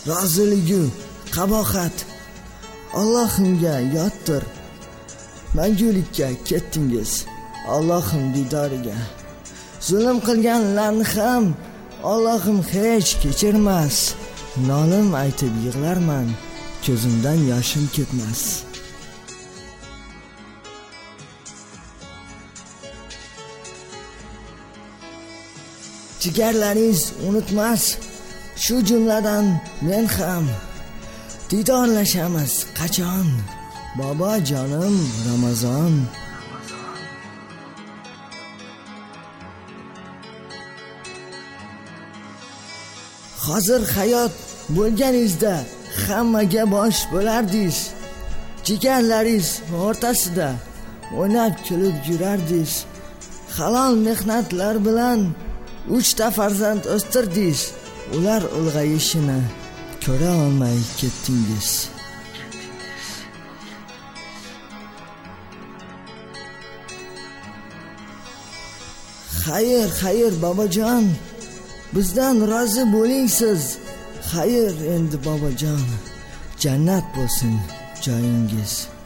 roziligi, qabohat. Allohimga yotdir. Mangulikka ketdingiz. Allohim didoriga. Zulm qilganlarni ham Allohim hech kechirmas. Nolim aytib yig'larman, ko'zimdan yoshim ketmas. Jigarlaringiz unutmas, shu jumladan men ham. Didorlashamiz qachon? Bobojonim Ramazon. Hozir hayot bo'lganingizda hammaga bosh bo'lardingiz. Jigarlaringiz o'rtasida o'ynab kulib yurardingiz. Halol mehnatlar bilan 3 ta farzand o'stirdingiz. Ular ulg'ayishini ko'ra olmay ketdingiz. Xayr bobojon. Bizdan rozi bo'ling siz. Xayr endi bobojon. Jannat bo'lsin joyingiz.